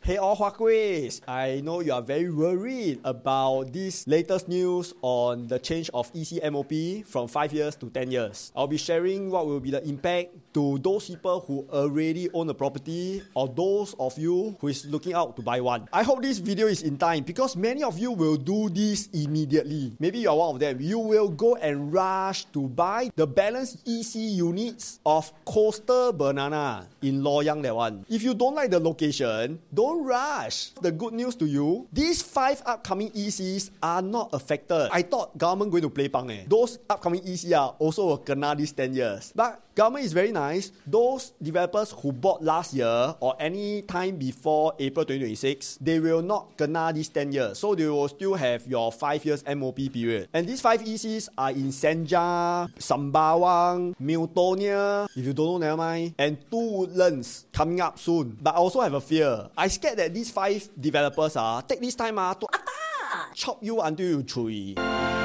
Hey all Huakuis, I know you are very worried about this latest news on the change of EC MOP from 5 years to 10 years. I'll be sharing what will be the impact to those people who already own a property or those of you who is looking out to buy one. I hope this video is in time because many of you will do this immediately. Maybe you are one of them. You will go and rush to buy the balanced EC units of Coastal Banana in Loyang, that one. If you don't like the location, don't rush. The good news to you, these 5 upcoming ECs are not affected. I thought government going to play pang Those upcoming EC are also will kena this 10 years. But government is very nice. Those developers who bought last year or any time before April 2026, they will not kena this 10 years. So they will still have your 5 years MOP period. And these 5 ECs are in Senja, Sembawang, Miltonia, if you don't know, never mind, and 2 Woodlands coming up soon. But I also have a fear. I scared that these 5 developers take this time to chop you until you chewy.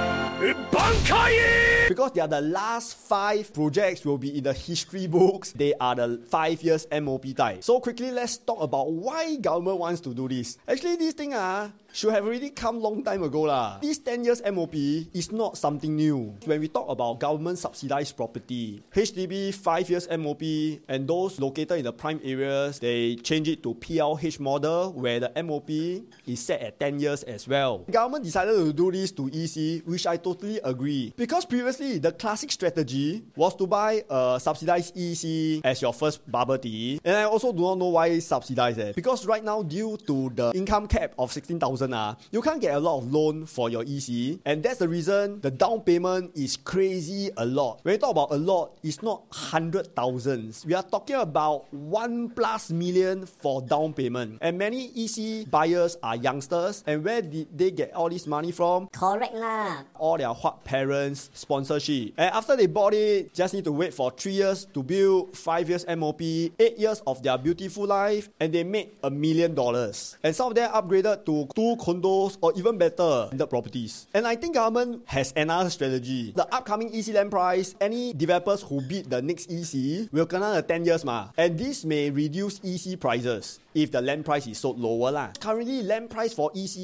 Because they are the last 5 projects will be in the history books. They are the 5 years MOP type. So quickly, let's talk about why government wants to do this. Actually, this thing should have already come long time ago lah. This 10 years MOP is not something new. When we talk about government subsidized property, HDB 5 years MOP and those located in the prime areas, they change it to PLH model where the MOP is set at 10 years as well. Government decided to do this to EC, which I totally agree. Because previously, the classic strategy was to buy a subsidized EC as your first bubble tea. And I also do not know why it's subsidized. Because right now, due to the income cap of 16,000, you can't get a lot of loan for your EC, and that's the reason the down payment is crazy a lot. When you talk about a lot, it's not 100,000s. We are talking about 1+ million for down payment. And many EC buyers are youngsters, and where did they get all this money from? Correct lah. All their parents' sponsorship. And after they bought it, just need to wait for 3 years to build 5 years MOP, 8 years of their beautiful life, and they made $1 million. And some of them upgraded to 2 condos or even better landed properties. And I think government has another strategy. The upcoming EC land price, any developers who bid the next EC will kena the 10 years and this may reduce EC prices if the land price is sold lower lah. Currently, land price for EC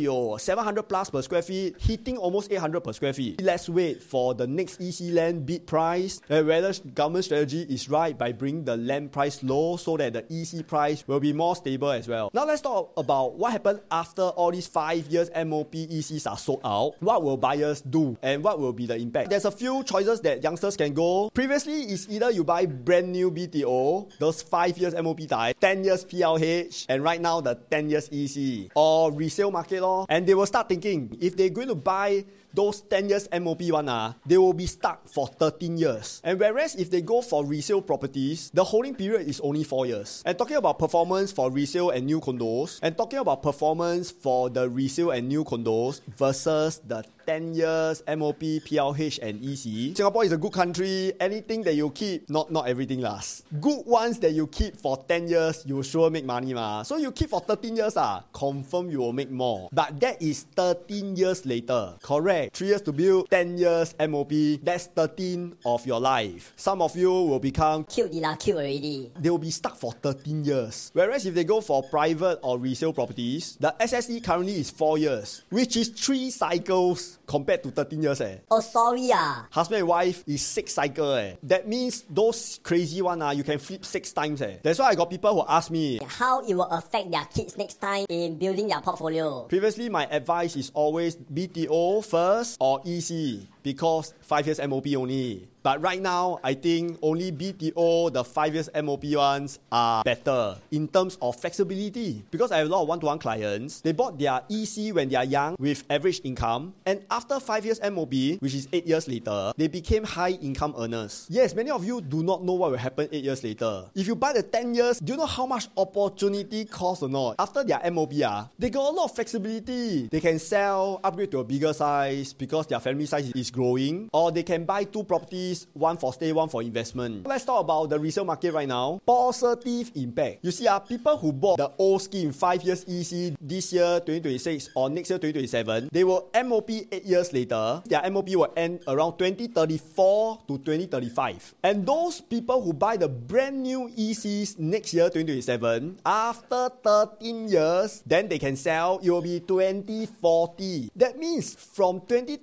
700 plus per square feet, hitting almost 800 per square feet. Let's wait for the next EC land bid price and whether government strategy is right by bringing the land price low so that the EC price will be more stable as well. Now let's talk about what happened after all these 5 years MOP ECs are sold out. What will buyers do and what will be the impact? There's a few choices that youngsters can go. Previously, it's either you buy brand new BTO, those 5 years MOP type, 10 years PLH, and right now the 10 years EC, or resale market and they will start thinking, if they're going to buy those 10 years MOP they will be stuck for 13 years. And whereas if they go for resale properties, the holding period is only 4 years. And talking about performance for resale and new condos, and talking about performance for the resale and new condos versus the 10 years MOP, PLH and EC, Singapore is a good country. Anything that you keep, not everything lasts. Good ones that you keep for 10 years, you will sure make money So you keep for 13 years confirm you will make more. But that is 13 years later. Correct. 3 years to build, 10 years MOP, that's 13 of your life. Some of you will become cute already. They will be stuck for 13 years. Whereas if they go for private or resale properties, the SSE currently is 4 years, which is 3 cycles compared to 13 years. Oh, sorry Husband and wife is 6 cycles. That means those crazy one you can flip 6 times. That's why I got people who ask me how it will affect their kids next time in building their portfolio. Previously, my advice is always BTO first or EC because 5 years MOP only. But right now, I think only BTO, the 5 years MOP ones, are better in terms of flexibility. Because I have a lot of one-to-one clients, they bought their EC when they are young with average income, and after 5 years MOP, which is 8 years later, they became high income earners. Yes, many of you do not know what will happen 8 years later. If you buy the 10 years, do you know how much opportunity cost or not? After their MOP, they got a lot of flexibility. They can sell, upgrade to a bigger size because their family size is growing, or they can buy 2 properties properties, one for stay, one for investment. Let's talk about the resale market right now. Positive impact. You see, people who bought the old scheme 5 years EC this year 2026 or next year 2027, they will MOP 8 years later. Their MOP will end around 2034 to 2035. And those people who buy the brand new ECs next year 2027, after 13 years, then they can sell. It will be 2040. That means from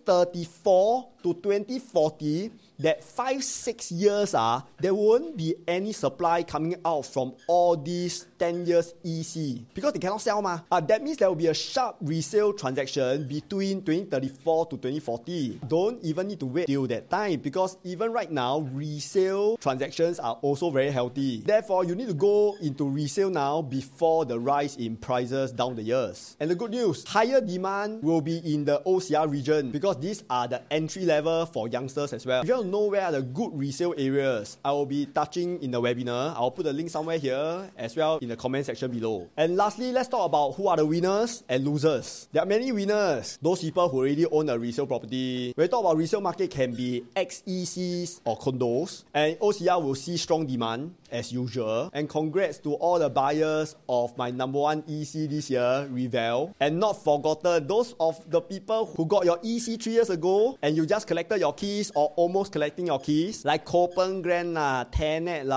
2034 to 2040, that 5-6 years, there won't be any supply coming out from all these 10 years EC because they cannot sell. That means there will be a sharp resale transaction between 2034 to 2040. Don't even need to wait till that time because even right now, resale transactions are also very healthy. Therefore, you need to go into resale now before the rise in prices down the years. And the good news, higher demand will be in the OCR region because these are the entry level for youngsters as well. If you want to know where are the good resale areas, I will be touching in the webinar. I'll put the link somewhere here as well in the comment section below. And lastly, let's talk about who are the winners and losers. There are many winners. Those people who already own a resale property. When we talk about resale market, can be XECs or condos. And OCR will see strong demand as usual. And congrats to all the buyers of my number one EC this year, Revel. And not forgotten, those of the people who got your EC 3 years ago and you just collected your keys or almost collecting your keys, like Copen Grand Tenet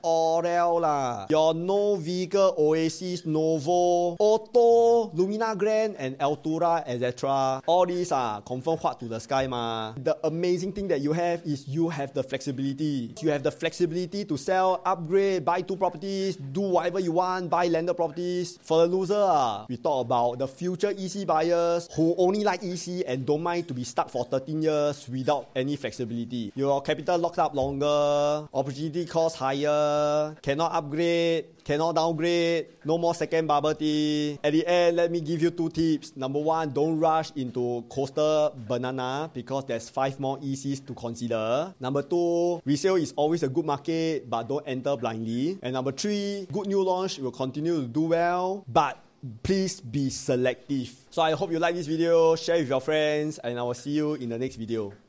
Aurel your No Vehicle, Oasis, Novo, Auto, Lumina Grand and Altura, etc. All these are confirmed hot to the sky The amazing thing that you have is you have the flexibility. You have the flexibility to sell, upgrade, buy 2 properties, do whatever you want, buy landed properties. For the loser, we talk about the future EC buyers who only like EC and don't mind to be stuck for 13 years without any flexibility. Your capital locked up longer, opportunity cost higher, cannot upgrade, cannot downgrade, no more second bubble tea. At the end, let me give you 2 tips. Number 1, don't rush into Coastal Banana because there's 5 more ECs to consider. Number 2, resale is always a good market, but don't enter blindly. And number 3, good new launch will continue to do well, but please be selective. So I hope you like this video, share with your friends, and I will see you in the next video.